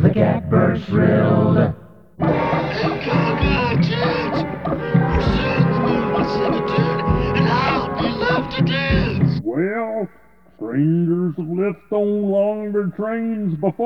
the catbird thrilled. Go, kids! We're soon the moon will sing a tune, and I'll be left to dance. Well, strangers have lived on longer trains before.